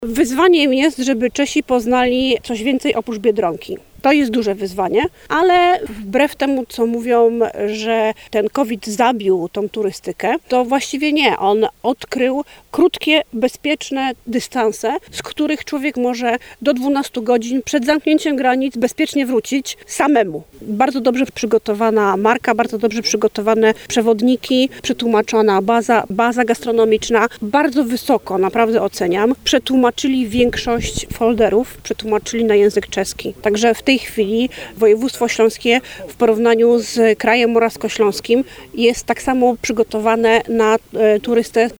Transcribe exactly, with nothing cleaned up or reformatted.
Wyzwaniem jest, żeby Czesi poznali coś więcej oprócz Biedronki. To jest duże wyzwanie, ale wbrew temu, co mówią, że ten COVID zabił tą turystykę, to właściwie nie. On odkrył krótkie, bezpieczne dystanse, z których człowiek może do dwunastu godzin przed zamknięciem granic bezpiecznie wrócić samemu. Bardzo dobrze przygotowana marka, bardzo dobrze przygotowane przewodniki, przetłumaczona baza, baza gastronomiczna. Bardzo wysoko, naprawdę oceniam. Przetłumaczyli większość folderów, przetłumaczyli na język czeski. Także w tej chwili województwo śląskie w porównaniu z krajem morawskośląskim jest tak samo przygotowane na e, turystę